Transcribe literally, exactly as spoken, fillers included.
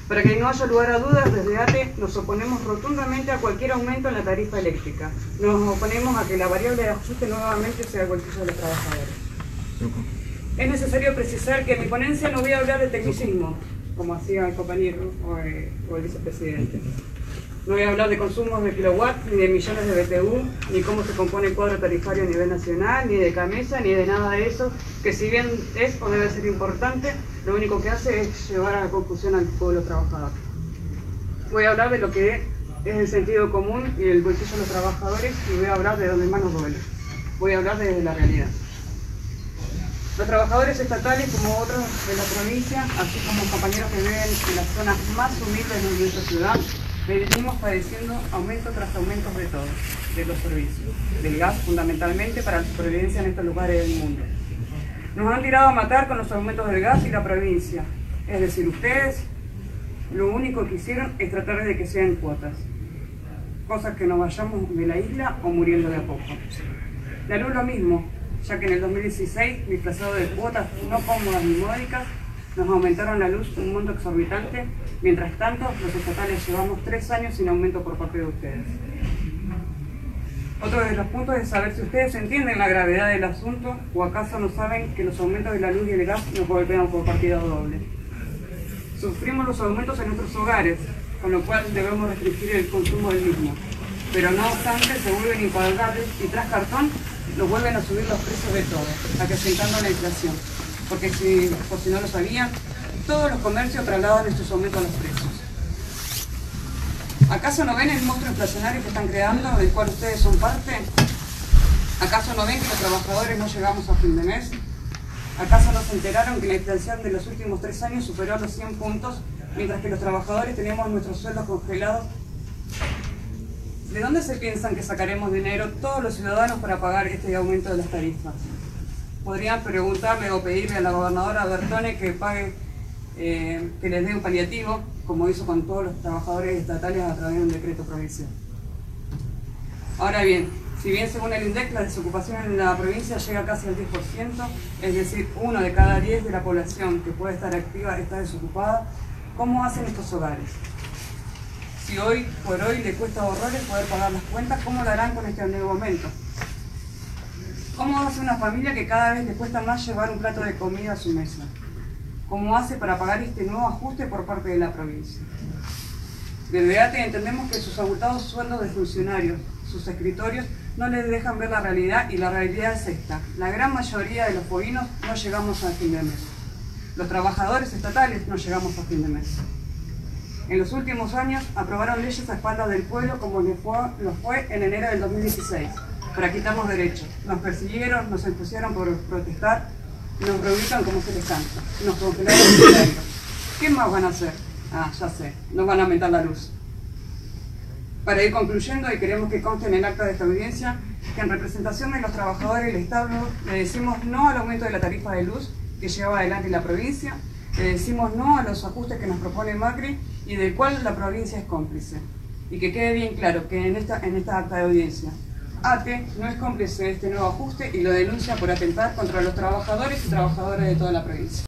Para que no haya lugar a dudas, desde A T E nos oponemos rotundamente a cualquier aumento en la tarifa eléctrica. Nos oponemos a que la variable de ajuste nuevamente sea el bolsillo de los trabajadores. Es necesario precisar que en mi ponencia no voy a hablar de tecnicismo, como hacía el compañero o el, o el vicepresidente. No voy a hablar de consumos de kilowatts, ni de millones de B T U, ni cómo se compone el cuadro tarifario a nivel nacional, ni de camisa, ni de nada de eso, que si bien es o debe ser importante, lo único que hace es llevar a la confusión al pueblo trabajador. Voy a hablar de lo que es el sentido común y el bolsillo de los trabajadores, y voy a hablar de donde más nos duele. Voy a hablar desde la realidad. Los trabajadores estatales, como otros de la provincia, así como compañeros que viven en las zonas más humildes de nuestra ciudad, venimos padeciendo aumento tras aumento de todo, de los servicios, del gas fundamentalmente para la supervivencia en estos lugares del mundo. Nos han tirado a matar con los aumentos del gas y la provincia, es decir, ustedes lo único que hicieron es tratar de que sean cuotas, cosas que nos vayamos de la isla o muriendo de a poco. La luz lo mismo, ya que en el dos mil dieciséis, disfrazado de cuotas no cómodas ni módicas, nos aumentaron la luz un monto exorbitante. Mientras tanto, los estatales llevamos tres años sin aumento por parte de ustedes. Otro de los puntos es saber si ustedes entienden la gravedad del asunto o acaso no saben que los aumentos de la luz y el gas nos golpean por partida doble. Sufrimos los aumentos en nuestros hogares, con lo cual debemos restringir el consumo del mismo. Pero no obstante, se vuelven impagables y tras cartón nos vuelven a subir los precios de todo, acrecentando la inflación. Porque si, por si no lo sabían, todos los comercios trasladan estos aumentos a los precios. ¿Acaso no ven el monstruo inflacionario que están creando, del cual ustedes son parte? ¿Acaso no ven que los trabajadores no llegamos a fin de mes? ¿Acaso no se enteraron que la inflación de los últimos tres años superó los cien puntos, mientras que los trabajadores tenemos nuestros sueldos congelados? ¿De dónde se piensan que sacaremos dinero todos los ciudadanos para pagar este aumento de las tarifas? Podrían preguntarle o pedirle a la gobernadora Bertone que pague, eh, que les dé un paliativo, como hizo con todos los trabajadores estatales a través de un decreto provincial. Ahora bien, si bien según el INDEC la desocupación en la provincia llega casi al diez por ciento, es decir, uno de cada diez de la población que puede estar activa está desocupada, ¿cómo hacen estos hogares? Si hoy por hoy le cuesta horrores poder pagar las cuentas, ¿cómo lo harán con este nuevo aumento? ¿Cómo hace una familia que cada vez le cuesta más llevar un plato de comida a su mesa? ¿Cómo hace para pagar este nuevo ajuste por parte de la provincia? Desde A T E entendemos que sus abultados sueldos de funcionarios, sus escritorios, no les dejan ver la realidad, y la realidad es esta. La gran mayoría de los bovinos no llegamos a fin de mes. Los trabajadores estatales no llegamos a fin de mes. En los últimos años aprobaron leyes a espaldas del pueblo como lo fue, lo fue en enero del dos mil dieciséis, para quitarnos derechos. Nos persiguieron, nos impusieron por protestar, nos reubican como se les canta, nos congelaron el salario. ¿Qué más van a hacer? Ah, ya sé, nos van a aumentar la luz. Para ir concluyendo, y queremos que conste en el acta de esta audiencia, que en representación de los trabajadores del Estado le decimos no al aumento de la tarifa de luz que lleva adelante la provincia, le decimos no a los ajustes que nos propone Macri y del cual la provincia es cómplice. Y que quede bien claro que en esta, en esta acta de audiencia, A T E no es cómplice de este nuevo ajuste y lo denuncia por atentar contra los trabajadores y trabajadoras de toda la provincia.